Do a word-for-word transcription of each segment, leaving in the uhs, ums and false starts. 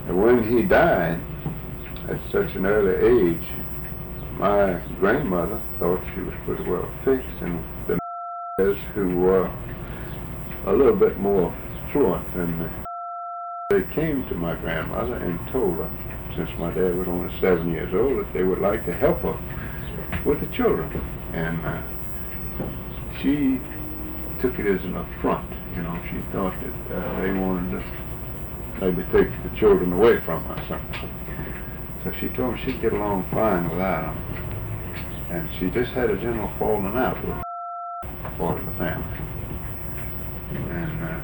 And when he died at such an early age, my grandmother thought she was pretty well fixed, and the who were a little bit more fluent than me, they came to my grandmother and told her, since my dad was only seven years old, that they would like to help her with the children. And uh, she took it as an affront. You know, she thought that uh, they wanted to maybe take the children away from her or something. So she told them she'd get along fine without them. And she just had a general falling out with part of the family. And uh,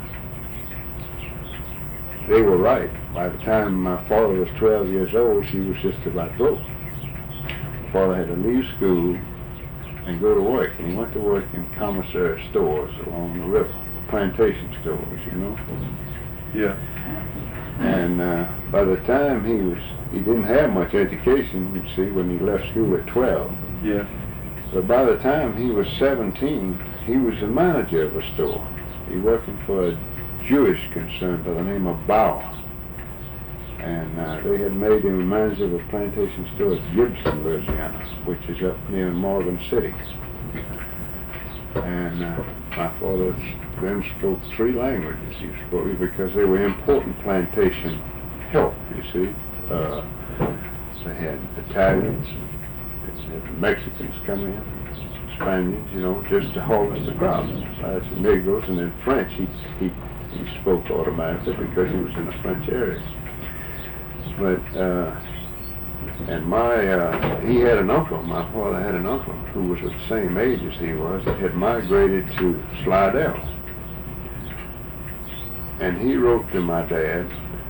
they were right. By the time my father was twelve years old, she was just about broke. My father had to leave school and go to work. And he went to work in commissary stores along the river, plantation stores, you know. Yeah. And uh, by the time he was, he didn't have much education, you see, when he left school at twelve. Yeah. But by the time he was seventeen, he was the manager of a store. He was working for a Jewish concern by the name of Bauer. And uh, they had made him a manager of a plantation store at Gibson, Louisiana, which is up near Morgan City. And uh, my father then spoke three languages. He spoke because they were important plantation help, you see. Uh, they had Italians, they had Mexicans come in, Spaniards, you know, just to harvest the crops. Besides the Negroes, and then French, he, he, he spoke automatically because he was in the French area. But, uh, and my, uh, he had an uncle, my father had an uncle who was of the same age as he was, that had migrated to Slidell. And he wrote to my dad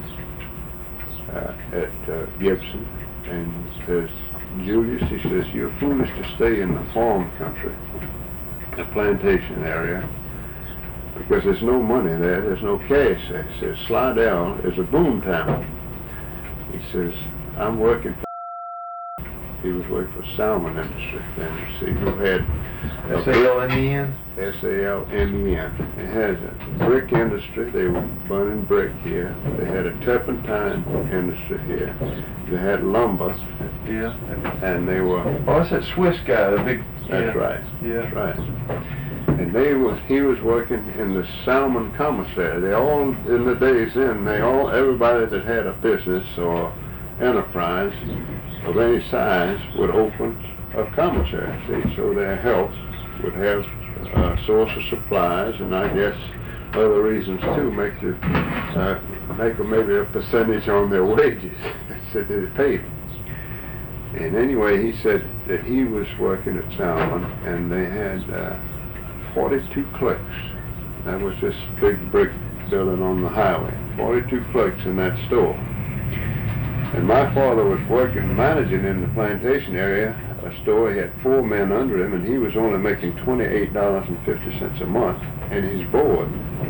uh, at uh, Gibson, and he says, Julius, he says, you're foolish to stay in the farm country, the plantation area, because there's no money there, there's no cash there. He says, Slidell is a boom town. He says, I'm working for, he was working for salmon industry then, you see, who had S A L M E N? S A L M E N. It has a brick industry. They were burning brick here. They had a turpentine industry here. They had lumber. Yeah. And they were... Oh, that's that Swiss guy, the big... That's yeah. right. Yeah. That's right. And they was, he was working in the salmon commissary. They all, in the days then, they all, everybody that had a business or enterprise of any size would open a commissary, see, so their help would have a source of supplies, and I guess other reasons too, make the, uh, make a, maybe a percentage on their wages that they paid. And anyway, he said that he was working at Salmon, and they had uh, forty-two clerks. That was this big brick building on the highway. forty-two clerks in that store. And my father was working, managing in the plantation area, a store. He had four men under him, and he was only making twenty-eight dollars and fifty cents a month, and his board.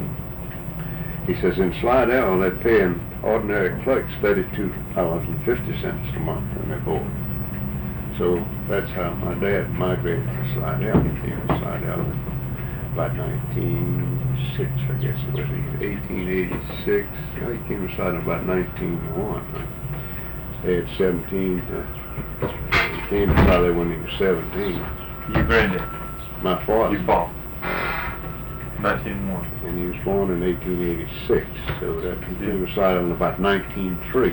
He says in Slidell, they're paying ordinary clerks thirty-two dollars and fifty cents a month on their board. So that's how my dad migrated to Slidell. He came to Slidell in about nineteen oh six, I guess it was, eighteen eighty-six. No, he came to Slidell about nineteen oh one. They had seventeen. Uh, he came to Slidell when he was seventeen. Your granddad? My father. You bought? nineteen oh one. And he was born in eighteen eighty-six, so that he came to Slidell in about nineteen oh three.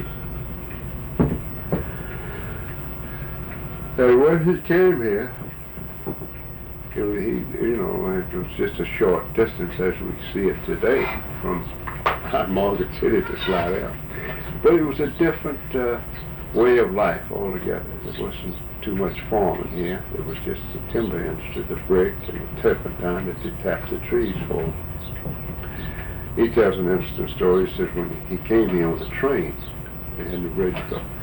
So when he came here, he, you know, it was just a short distance as we see it today from Margaret City to Slidell. But it was a different uh, way of life altogether. There wasn't too much farming here. It was just the timber industry, the brick and the turpentine that you tapped the trees for. He tells an interesting story. He says when he came here on the train, they had the bridge up